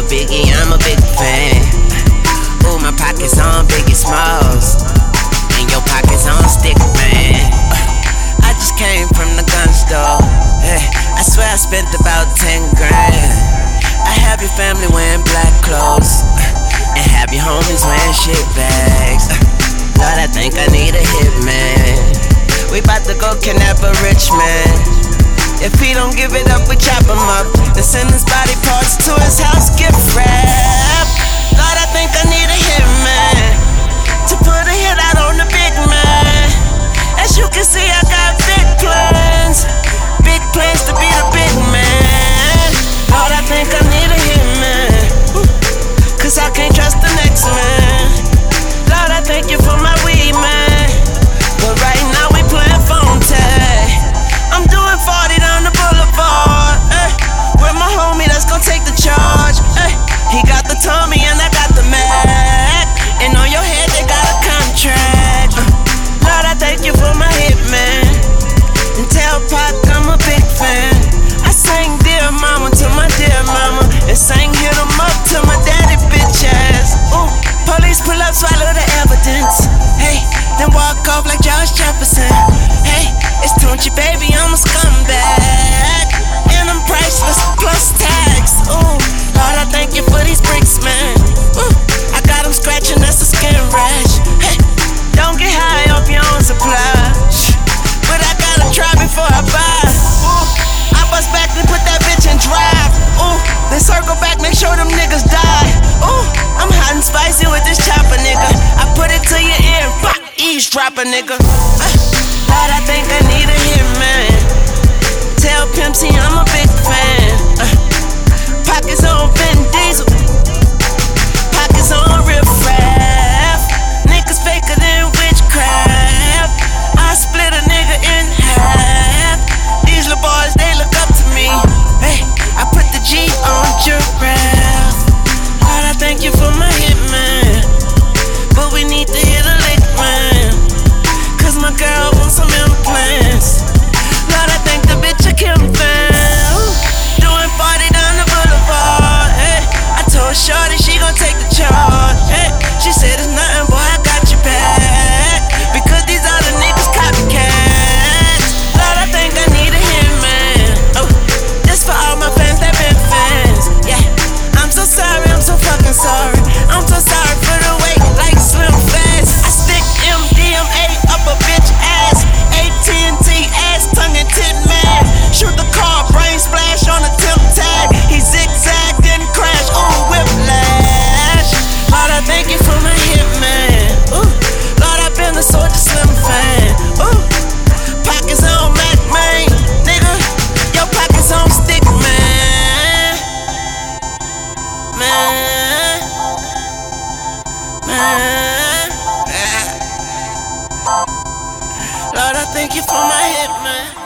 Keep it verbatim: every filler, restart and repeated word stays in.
Biggie, I'm a big fan. Ooh, my pockets on Biggie Smalls, and your pockets on stick, man. I just came from the gun store. Hey, I swear I spent about ten grand. I have your family wearing black clothes, and have your homies wearing shit bags. Lord, I think I need a hitman. We bout to go kidnap a rich man. If he don't give it up, we chop him up and send his body parts to his house, gift wrap. Lord, I think I need a hitman to put a hit out on the big man. As you can see, I got big plans, big plans to be the big man. Lord, I think I need a hitman, cause I can't trust the next man. Lord, I thank you for my weed, man, but right now we playing phone tag. I'm doing forty down the boulevard, eh, with my homie that's gon' take the charge, eh. He got the Tommy and I got the Mac, and on your head they got a contract. uh, Lord, I thank you for my hitman, and tell Pac I'm a big fan. I sang Dear Mama to my dear mama, and sang Hit 'em Up to my daddy bitch ass. Ooh, police pull up, swallow the evidence, hey, then walk off like Josh Jefferson. Hey, it's Tunchi, baby, I'm a scumbag, and I'm priceless plus tax. Ooh, Lord, I thank you for these bricks, man. Ooh, I got them scratching, that's a skin rash. Hey, don't get high off your own supply, but I gotta try before I buy. Ooh, I bust back and put that bitch in drive. Ooh, then circle back, make sure them niggas die. Ooh, I'm hot and spicy with this chopper, nigga. I put it to your ear, pop, eavesdrop a nigga. Uh, Lord, I think I need a hitman. Tell Pimp C I'm a big fan. Uh, pockets on Vin Diesel, pockets on Riff Raff. Niggas faker than witchcraft. I split a nigga in half. These little boys, they look up to me. Hey, I put the G on giraffe. Lord, I thank you for my hitman, but we need to hit a lick, man, cause my girl wants some implants. Lord, I thank the bitch I Kim fan. Doing forty down the boulevard, hey. I told Shorty she gon' take the charge, hey. She said it's nothing, boy, I got your back, because these other niggas copycats. Lord, I think I need a hitman. Oh, this for all my fans that been fans. Yeah, I'm so sorry, I'm so fucking sorry. I'm so sorry for the wait, like Slim Fast. I stick M D M A up a bitch ass, A T and T ass, tongue and tit man. Shoot the car, brain splash on the tip tag. He zigzagged and crashed, ooh, whiplash. Lord, I thank you for my hitman. Ooh, Lord, I've been a Soulja Slim fan. Ooh, pockets on Mac, man, nigga. Your pockets on stick, man. Man, man. Lord, I thank you for my hitman.